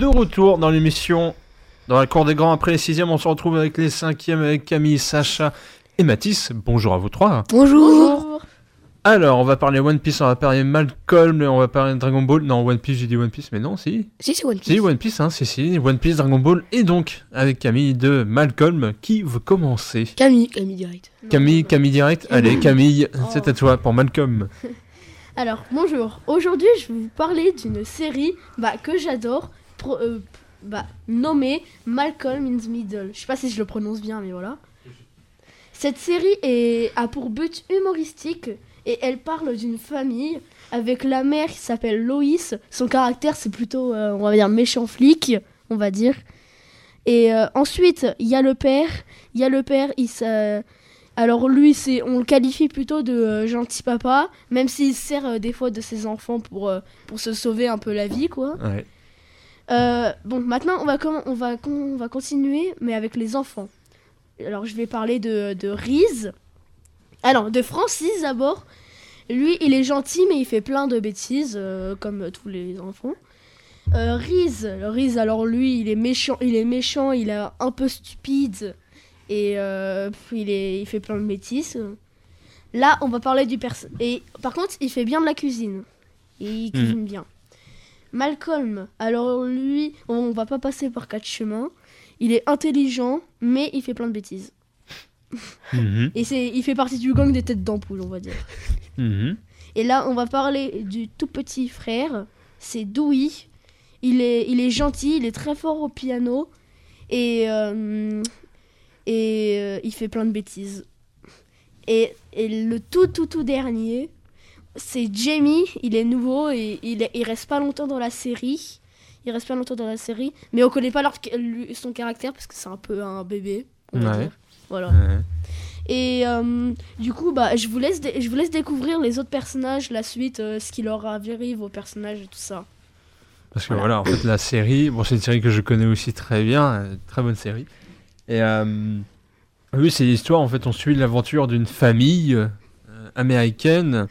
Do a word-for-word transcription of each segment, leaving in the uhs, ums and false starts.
de retour dans l'émission dans la cour des grands après les sixièmes. On se retrouve avec les cinquièmes avec Camille, Sacha et Mathis. Bonjour à vous trois. Bonjour. Bonjour. Alors, on va parler One Piece, on va parler Malcolm, on va parler Dragon Ball. Non, One Piece, j'ai dit One Piece, mais non, si. Si, c'est One Piece. Si, One Piece, hein, si, si. One Piece, Dragon Ball. Et donc, avec Camille de Malcolm, qui veut commencer ? Camille, Camille direct. Camille, non, non. Camille direct. Allez, Camille, oh. C'est à toi pour Malcolm. Alors, bonjour. Aujourd'hui, je vais vous parler d'une série bah, que j'adore, pro, euh, bah, nommée Malcolm in the Middle. Je sais pas si je le prononce bien, mais voilà. Cette série est, a pour but humoristique et elle parle d'une famille avec la mère qui s'appelle Loïs. Son caractère, c'est plutôt, euh, on va dire, méchant flic, on va dire. Et euh, ensuite, il y a le père. Il y a le père, il s'est... Alors lui, c'est, on le qualifie plutôt de euh, gentil papa, même s'il sert euh, des fois de ses enfants pour, euh, pour se sauver un peu la vie, quoi. Ouais. Euh, bon, maintenant, on va, com- on, va con- on va continuer, mais avec les enfants. Alors, je vais parler de, de Riz. Ah non, de Francis d'abord. Lui, il est gentil, mais il fait plein de bêtises, euh, comme tous les enfants. Euh, Riz, Riz, alors lui, il est méchant, il est méchant, il est un peu stupide. Et euh, il, est, il fait plein de bêtises. Là, on va parler du perso. Et par contre, il fait bien de la cuisine. Et il cuisine mmh. bien. Malcolm, alors lui, on va pas passer par quatre chemins. Il est intelligent, mais il fait plein de bêtises. Mmh. Et c'est, il fait partie du gang des têtes d'ampoule, on va dire. Mmh. Et là, on va parler du tout petit frère. C'est Dewey. Il est, il est gentil, il est très fort au piano. Et... Euh, Et euh, il fait plein de bêtises. Et, et le tout, tout, tout dernier, c'est Jamie. Il est nouveau et il, est, il reste pas longtemps dans la série. Il reste pas longtemps dans la série. Mais on connaît pas leur, lui, son caractère parce que c'est un peu un bébé, on va ouais. dire. Voilà. Ouais. Et euh, du coup, bah, je, vous laisse dé- je vous laisse découvrir les autres personnages, la suite, euh, ce qui leur arrive aux personnages et tout ça. Parce que voilà, voilà en fait, la série, bon, c'est une série que je connais aussi très bien, une très bonne série. Et euh, oui, c'est l'histoire, en fait, on suit l'aventure d'une famille euh, américaine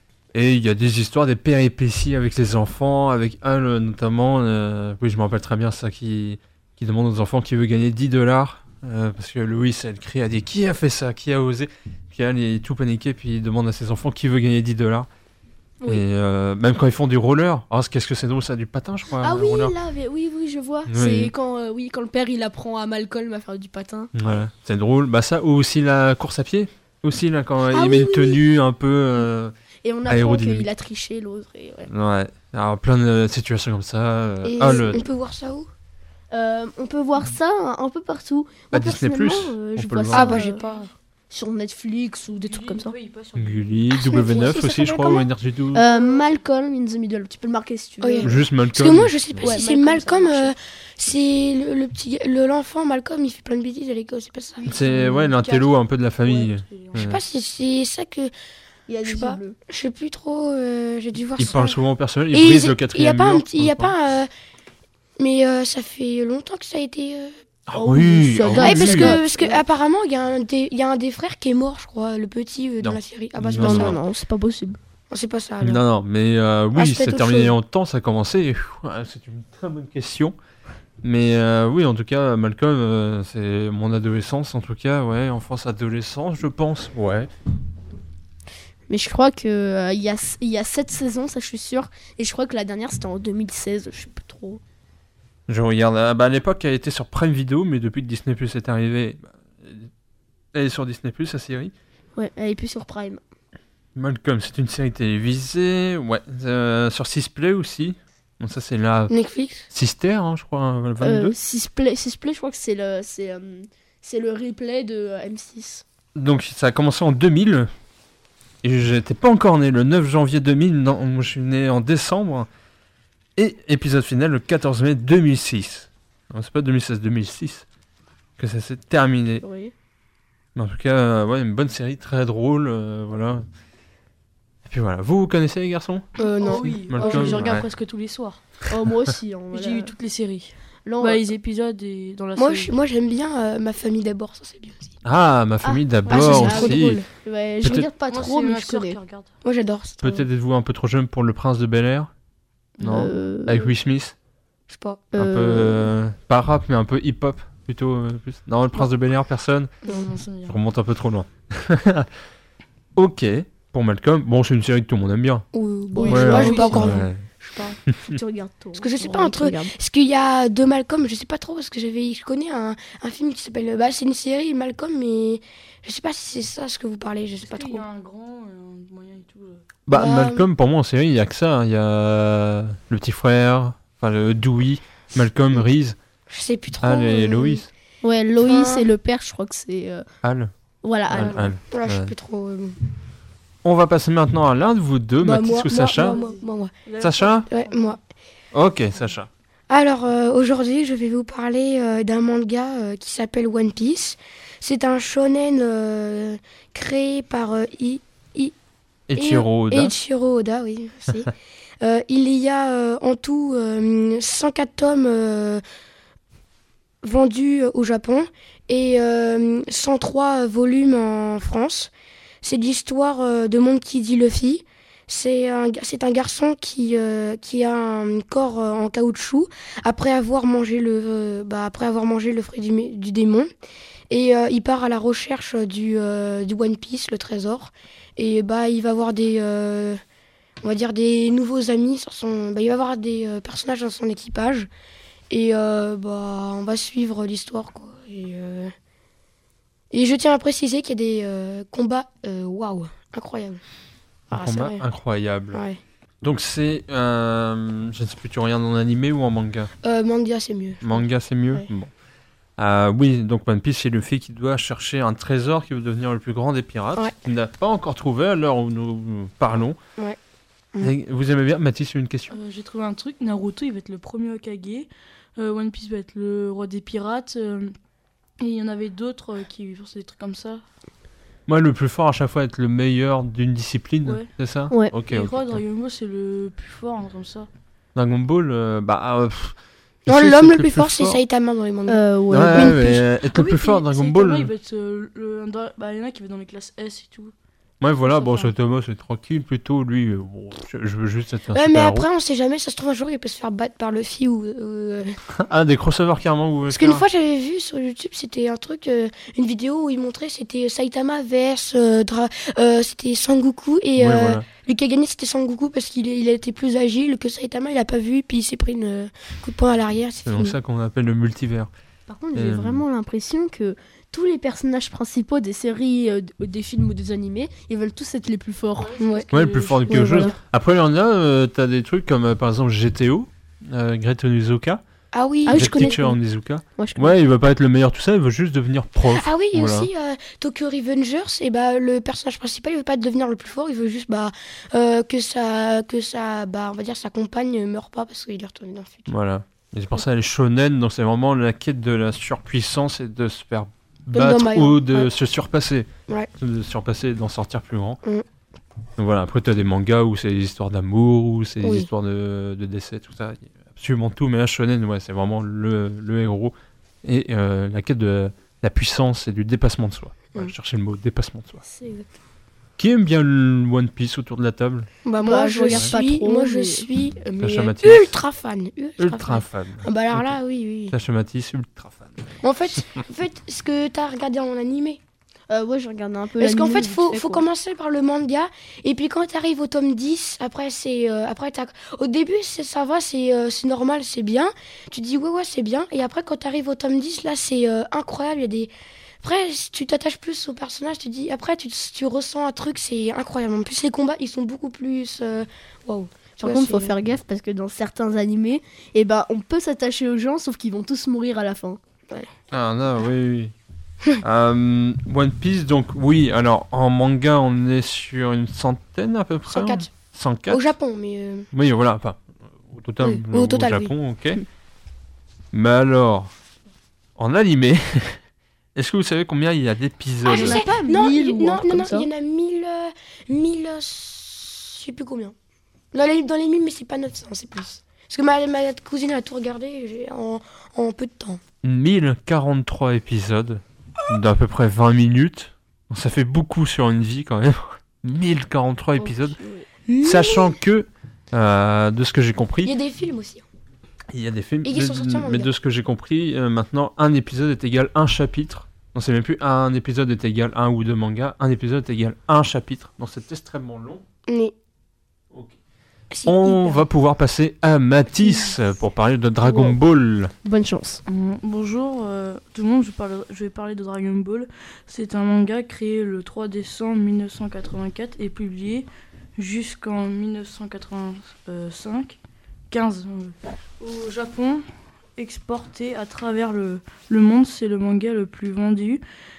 et il y a des histoires, des péripéties avec les enfants, avec Al notamment, euh, oui, je me rappelle très bien ça, qui, qui demande aux enfants qui veut gagner dix dollars, euh, parce que Louis, elle crie, elle dit « Qui a fait ça ? Qui a osé ?» Puis Al est tout paniqué, puis il demande à ses enfants qui veut gagner dix dollars. Oui. Et euh, même quand ils font du roller, oh, qu'est-ce que c'est drôle ça, du patin je crois. Ah oui, roller. là, mais, oui, oui, je vois. Oui. C'est quand, euh, oui, quand le père il apprend à Malcolm à faire du patin. Voilà, c'est drôle. Bah ça, ou aussi la course à pied. Aussi là, quand ah, il oui, met une oui, tenue oui. un peu euh, et on apprend qu'il a triché l'autre. Et ouais. ouais, alors plein de situations comme ça. Euh, et ah, le... on peut voir ça où euh, On peut voir ça un, un peu partout. Bah, Moi, Disney Plus. Euh, je peut vois le ça. Ah bah j'ai pas. Sur Netflix ou des trucs comme ça. Oui, pas sur Gulli, ah, W neuf aussi, aussi je crois, ou Energy douze. Euh, Malcolm in the Middle, tu peux le marquer si tu veux. Oh, yeah. Juste Malcolm. Parce que moi je sais pas ouais, si Malcolm, c'est Malcolm, euh, c'est le, le petit, le, l'enfant Malcolm, il fait plein de bêtises à l'école, c'est pas ça. C'est ouais l'intello un peu de la famille. Ouais, je sais pas si c'est ça que. Il y a je sais des pas, bleus. je sais plus trop, euh, j'ai dû voir il ça. Il parle souvent au personnel, il et brise le quatrième mur. Il y a pas, euh, mais euh, ça fait longtemps que ça a été. Euh... Ah oui, ça oh, ouais, oui. parce que parce que apparemment il y a un des il y a un des frères qui est mort, je crois, le petit euh, dans non. la série. Ah bah c'est non, pas non, ça. non, non, c'est pas possible. Non, c'est pas ça. Alors. Non non, mais euh, oui, ah, c'est, c'est terminé en temps, ça a commencé. Ouais, c'est une très bonne question. Mais euh, oui, en tout cas, Malcolm, euh, c'est mon adolescence, en tout cas, ouais, enfance, adolescence, je pense, ouais. Mais je crois qu'il euh, y, a, y a sept saisons, ça je suis sûr. Et je crois que la dernière c'était en deux mille seize, je sais plus trop. Je regarde, ah bah à l'époque elle était sur Prime Video, mais depuis que Disney Plus est arrivé, bah, elle est sur Disney Plus, la série. Ouais, elle est plus sur Prime. Malcolm, c'est une série télévisée, ouais, euh, sur six Play aussi. Bon, ça c'est la... Netflix Sister, hein, je crois, vingt-deux. Euh, six Play, six Play, je crois que c'est le, c'est, euh, c'est le replay de euh, M six. Donc ça a commencé en deux mille, et j'étais pas encore né, le neuf janvier deux mille, non, moi je suis né en décembre. Et épisode final le quatorze mai deux mille six. Non, c'est pas deux mille seize, deux mille six que ça s'est terminé. Oui. Mais en tout cas, euh, ouais, une bonne série, très drôle, euh, voilà. Et puis voilà, vous, vous connaissez les garçons ? Euh, non. Oh oui, Malcolm, oh, je regarde ouais. presque tous les soirs. Oh, moi aussi. Hein, voilà. J'ai eu toutes les séries. Là, bah, les épisodes et dans la moi, série. Je, moi j'aime bien euh, Ma famille d'abord, ça c'est bien aussi. Ah, Ma famille ah, d'abord ah, aussi. c'est trop drôle. Ouais, je Peut-être... regarde pas moi, trop, mais je connais. Moi j'adore. Peut-être êtes-vous un peu trop jeune pour Le Prince de Bel-Air ? Non. Euh... Avec Will Smith ? Je sais pas. Un peu, euh, pas rap, mais un peu hip-hop, plutôt. euh, plus. Non, le Prince de Bel-Air, personne. Non, non, ça me dit Je rien. remonte un peu trop loin. Ok, pour Malcolm. Bon, c'est une série que tout le monde aime bien. Ou, bon, Oui, je sais ouais, pas, oui, j'ai pas c'est encore vu. Ouais. Je sais pas. Faut que tu regardes toi. Parce que je sais Faut pas, un vraiment que tu truc- regardes. Parce qu'il y a deux Malcolm, je sais pas trop, parce que j'avais, je connais un, un film qui s'appelle. Bah, c'est une série Malcolm, mais je sais pas si c'est ça ce que vous parlez, je sais pas Est-ce qu'il trop. y a un grand, un moyen et tout euh Bah, Bah, Malcolm, pour moi, en série, il y a que ça. hein. Il y a le petit frère, enfin le Dewey, Malcolm, Reese, Je sais plus trop. Al et euh, Lois. Ouais, Loïs Enfin- et le père, je crois que c'est. euh, Al. Voilà, Al, alors. Al. Voilà, je sais Ouais. plus trop. euh, On va passer maintenant à l'un de vous deux, bah, Mathis moi, ou moi, Sacha. Moi, moi, moi, moi. Là, Sacha Ouais, moi. Ok, Sacha. Alors euh, aujourd'hui, je vais vous parler euh, d'un manga euh, qui s'appelle One Piece. C'est un shonen euh, créé par euh, I- Eiichiro Oda. Eiichiro Oda, oui. c'est. Euh, il y a euh, en tout euh, cent quatre tomes euh, vendus euh, au Japon et euh, cent trois volumes en France. C'est l'histoire euh, de Monkey D. Luffy. C'est un, ga- c'est un garçon qui, euh, qui a un corps euh, en caoutchouc après avoir mangé le, euh, bah, après avoir mangé le fruit du, mé- du démon. Et euh, il part à la recherche du, euh, du One Piece, le trésor. Et bah, il va avoir des, euh, on va dire des nouveaux amis sur son, bah, il va avoir des euh, personnages dans son équipage. Et euh, bah, on va suivre l'histoire, quoi. Et, euh, et je tiens à préciser qu'il y a des euh, combats, euh, waouh, incroyables. Un Ah, c'est combat vrai. incroyable. Ouais. Donc c'est, euh, je ne sais plus, tu regardes en animé ou en manga? Euh, manga, c'est mieux. Manga, c'est mieux. Ouais. Bon. Euh, oui, donc One Piece, c'est le fait qu'il doit chercher un trésor qui veut devenir le plus grand des pirates. Ouais. Il n'a pas encore trouvé à l'heure où nous parlons. Ouais. Et vous aimez bien, Mathis, une question? Euh, J'ai trouvé un truc. Naruto, il va être le premier Hokage. Euh, One Piece va être le roi des pirates. euh, et il y en avait d'autres euh, qui font des trucs comme ça. Moi, le plus fort à chaque fois, être le meilleur d'une discipline, Ouais. c'est ça? Ouais. Ok, et je ok. crois que Dragon Ball, c'est le plus fort, hein, comme ça. Dragon Ball, euh, bah. euh, pff, je Non, sais que l'homme c'est le plus fort, c'est Saitama dans les mangas. Euh, ouais. Ouais, One mais Piece. euh, être Ah le oui, plus fort, puis Dragon Saitama, Ball. il va être, euh, le, un dans- bah, il y en a qui va dans les classes S et tout. Ouais, voilà, Ça bon, fait un- Saitama, c'est tranquille, plutôt. Lui, euh, bon, je, je veux juste être un Ouais, mais super après, on sait jamais, ça se trouve un jour, il peut se faire battre par Luffy ou. ou, euh, héros. Ah, des crossovers carrément, vous voulez Parce qu'une faire fois, j'avais vu sur YouTube, c'était un truc, euh, une vidéo où il montrait, c'était Saitama vs euh, Dra- euh, c'était Sangoku et Ouais, euh, voilà. lui qui a gagné, c'était Sangoku parce qu'il est- il a été plus agile que Saitama, il a pas vu, puis il s'est pris une euh, coup de poing à l'arrière, c'est C'est donc fini. ça qu'on appelle le multivers. Par contre, j'ai Euh, vraiment l'impression que tous les personnages principaux des séries, euh, d- des films ou des animés, ils veulent tous être les plus forts. Ouais. Ouais, le plus fort de quelque ouais, chose. voilà. Après, il y en a, euh, t'as des trucs comme euh, par exemple G T O, euh, Great Onizuka, Ah oui, Ah oui, je Great connais, Teacher je connais. Onizuka. Moi, je connais. Ouais, il va pas être le meilleur tout ça, il veut juste devenir prof. Ah oui, et Voilà. aussi euh, Tokyo Revengers, et bah le personnage principal, il veut pas devenir le plus fort, il veut juste bah euh, que sa que sa bah on va dire sa compagne meure pas parce qu'il est retourné dans le futur. Voilà. Et c'est pour ça les shonen, donc c'est vraiment la quête de la surpuissance et de se faire Comme battre dans My ou Hero, de ouais. se surpasser. Ouais. De se surpasser et d'en sortir plus grand. Mm. Donc voilà, après tu as des mangas où c'est des histoires d'amour, où c'est des Oui. histoires de, de décès, tout ça. Il y a absolument tout, mais là shonen, ouais, c'est vraiment le, le héros. Et euh, la quête de la puissance et du dépassement de soi. Voilà, Mm. je cherchais le mot, dépassement de soi. C'est exact. Qui aime bien le One Piece autour de la table? Bah moi Bah, je je regarde pas suis trop, moi je mais- suis euh, mais, Sacha euh, Matisse. ultra fan, ultra, Ultra fan. fan. Ah bah alors Ok. là oui oui. Sacha Matisse, ultra fan. En fait, en fait ce que t'as regardé en animé. Euh, ouais, je regardais un peu Parce qu'en l'animé, fait, vite faut, fait, faut quoi. commencer par le manga. Et puis quand tu arrives au tome dix, après, c'est, euh, après t'as- au début, c'est, ça va, c'est, euh, c'est normal, c'est bien. Tu dis, ouais, ouais, c'est bien. Et après, quand tu arrives au tome dix, là, c'est euh, incroyable. Il y a des... Après, si tu t'attaches plus au personnage, tu dis, après, tu, tu ressens un truc, c'est incroyable. En plus, les combats, ils sont beaucoup plus. euh, Waouh. Par Ouais, contre, faut c'est- faire gaffe parce que dans certains animés, eh ben, on peut s'attacher aux gens, sauf qu'ils vont tous mourir à la fin. Ah non, oui, oui. Euh, One Piece, donc oui, alors en manga, on est sur une centaine à peu près. cent quatre. cent quatre. Au Japon, mais. euh, Oui, voilà, enfin, au total, Oui, euh, au total, Japon, ok. Mais alors, en animé, est-ce que vous savez combien il y a d'épisodes? Ah, je Il y en a sais. pas Non, mille il- ou un non, truc non, non, comme ça. il y en a mille. euh, mille. euh, je sais plus combien. Dans les, dans les mille, mais c'est pas neuf cents, c'est plus. Parce que ma, ma cousine a tout regardé j'ai- en, en peu de temps. mille quarante-trois épisodes d'à peu près vingt minutes. Donc, ça fait beaucoup sur une vie quand même. mille quarante-trois épisodes. Sachant que, euh, de ce que j'ai Il y compris, a des films aussi. Il y a des films, Et qui sont sortis en mais manga. de ce que j'ai compris, euh, maintenant, un épisode est égal un chapitre. Non, c'est même plus un épisode est égal un ou deux mangas. Un épisode est égal un chapitre. Donc c'est extrêmement long. Mais Ok. c'est On hyper- va pouvoir passer à Mathis pour parler de Dragon Wow. Ball. Bonne chance. Euh, Bonjour euh, tout le monde, je, parle, je vais parler de Dragon Ball. C'est un manga créé le trois décembre mille neuf cent quatre-vingt-quatre et publié jusqu'en mille neuf cent quatre-vingt-cinq, quinze euh, au Japon, exporté à travers le, le monde. C'est le manga le plus vendu.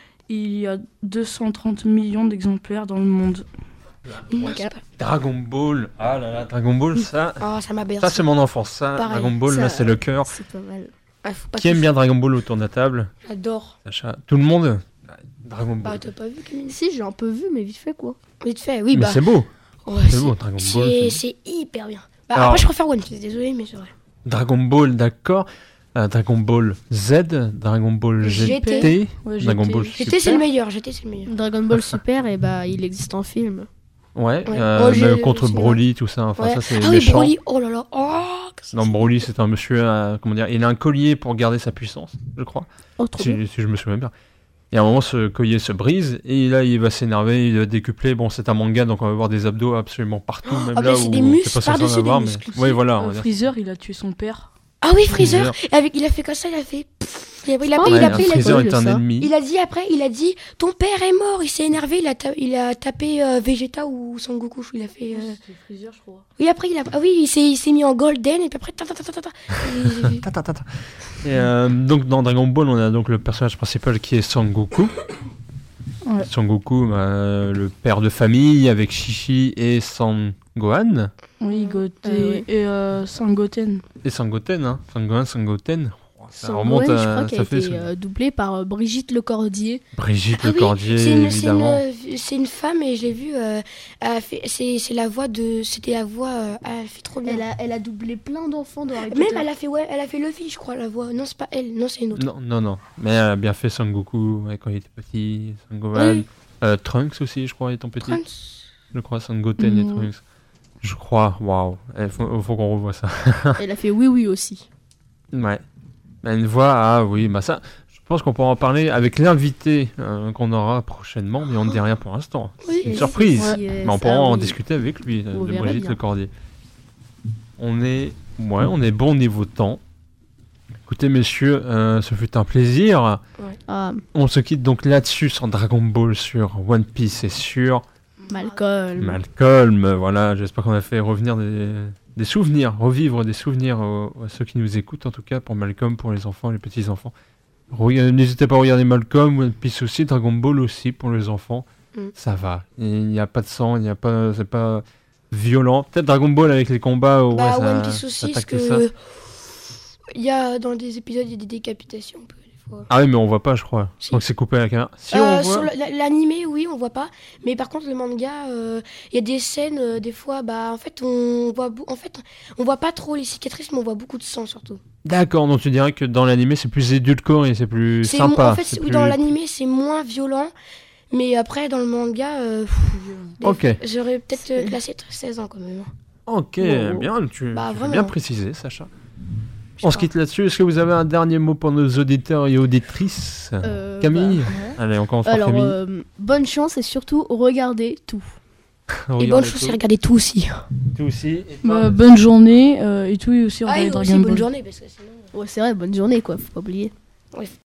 Il y a deux cent trente millions d'exemplaires dans le monde. Manga. Dragon Ball. Ah là là, Dragon Ball, ça, Oh, ça m'a bercé. ça c'est mon enfance. Ça, Pareil, Dragon Ball, ça- là c'est le cœur. C'est pas mal. Ah, faut pas Qui aime toucher. bien Dragon Ball autour de la table? J'adore. Sacha, tout le monde. Dragon Bah, Ball. t'as pas vu, Camille? Si, j'ai un peu vu, mais vite fait quoi. Vite fait, oui, Mais bah. c'est beau. Ouais, C'est beau, Dragon Ball. C'est c'est- c'est hyper bien. Bah, Alors- après, je préfère One Piece, désolé, mais c'est vrai. Dragon Ball, d'accord. Euh, Dragon Ball Z, Dragon Ball G T, G T. Ouais, Dragon G T. Ball G T, Super. c'est le meilleur. G T, c'est le meilleur. Dragon Ball Super, et bah il existe en film. Ouais, Ouais. euh, Oh, j'ai- même contre c'est Broly, tout ça. Enfin, Ouais. ça c'est Ah oui, méchant. Broly, oh là là. Oh, que c'est- Non, Broly, c'est un monsieur, euh, comment dire, il a un collier pour garder sa puissance, je crois, Oh, trop bien. si, si je me souviens bien. Et à un moment, ce collier se brise, et là, il va s'énerver, il va décupler. Bon, c'est un manga, donc on va voir des abdos absolument partout, même ah, là mais c'est où des c'est muscles pas censé en par-dessus des avoir, mais... muscles. Oui, voilà. on Euh, va dire. Freezer, il a tué son père. Ah oui, Freezer. Freezer. Et avec, il a fait comme ça, il a fait. pff, Il a, il a, Oh, il a, Ouais, il a pris, il a Freezer dit- est un ça. ennemi. Il a dit après, il a dit ton père est mort, il s'est énervé, il a, ta- il a tapé euh, Vegeta ou Son Goku, il a fait. euh, C'était Freezer, je crois. Oui, après il a. Ah oui, il s'est, il s'est mis en golden et puis après. Ta, ta, ta, ta, ta, ta. Et- Ta, ta, ta, ta. Et euh, donc dans Dragon Ball, on a donc le personnage principal qui est Sangoku. Ouais. Sangoku, bah, le père de famille avec Shishi et Sangohan. Oui, Goté Ah ouais. et euh, Sangoten. Et Sangoten, hein. Sangohan, Sangoten. Oh, ça Son remonte Gohan, je à. crois qu'il Ça a fait été ce- euh, doublé par euh, Brigitte Lecordier. Brigitte Ah Le oui, Cordier, c'est une, c'est évidemment. une, c'est une femme et je l'ai vue. euh, elle a fait- c'est, c'est la voix de. C'était la voix. euh, elle fait trop bien. Elle a, elle a doublé plein d'enfants dans Harry Même Potter. elle a fait ouais, elle a fait Luffy, je crois, la voix. Non, c'est pas elle, non, c'est une autre. Non, non, non. Mais elle a bien fait Sangoku ouais, quand il était petit. Sangohan. Oui. Euh, Trunks aussi, je crois, étant petit. Trunks. Je crois, Sangoten et Mm. Trunks. Je crois, waouh. Il faut, faut qu'on revoie ça. Elle a fait Oui Oui aussi. Ouais. Bah, une voix, ah oui, bah ça, je pense qu'on pourra en parler avec l'invité euh, qu'on aura prochainement, mais on ne dit rien pour l'instant. Oui. Une surprise. Si, euh, Mais on ça, pourra en oui. discuter avec lui, euh, On de verra Brigitte bien. Le Cordier. On est, ouais, on est bon niveau temps. Écoutez, messieurs, euh, ce fut un plaisir. Ah, On se quitte donc là-dessus sur Dragon Ball, sur One Piece et sur Malcolm. Malcolm. Voilà, j'espère qu'on a fait revenir des, des souvenirs, revivre des souvenirs aux- à ceux qui nous écoutent, en tout cas pour Malcolm, pour les enfants, les petits-enfants. Rega- N'hésitez pas à regarder Malcolm, One Piece aussi, Dragon Ball aussi pour les enfants. Mm. Ça va. Il n'y a pas de sang, il n'y a pas, c'est pas violent. Peut-être Dragon Ball avec les combats. ouais, Bah, ça- One Piece ça aussi, parce attaque ça. que. Il y a dans des épisodes, il y a des décapitations un peu, des fois. Ah oui, mais on voit pas, je crois. Si. Donc c'est coupé à la caméra. Si Euh, on voit. sur la- la- l'animé, oui, on voit pas. Mais par contre, le manga, euh, il y a des scènes, euh, des fois, bah, en fait, on voit, bou- en fait, on voit pas trop les cicatrices, mais on voit beaucoup de sang surtout. D'accord, donc tu dirais que dans l'animé c'est plus édulcoré, c'est plus C'est sympa. mo- en fait, c'est oui, plus- dans l'animé, c'est moins violent. Mais après, dans le manga, euh, pff, des- Ok. j'aurais peut-être euh, classé seize ans quand même. hein. Ok, Wow. bien, tu, Bah, tu fais vraiment. bien précisé, Sacha. Je sais On se pas. quitte là-dessus. Est-ce que vous avez un dernier mot pour nos auditeurs et auditrices Euh, Camille bah, Allez, on commence par Alors, Camille. euh, bonne chance et surtout regardez tout. Et Regardez bonne chose, tout. c'est regarder tout aussi. Tout aussi. et Bah, toi bonne journée euh, et tout et aussi Ah, regarder et Dragon aussi Ball. bonne journée, parce que sinon. Ouais, c'est vrai, bonne journée quoi, faut pas oublier.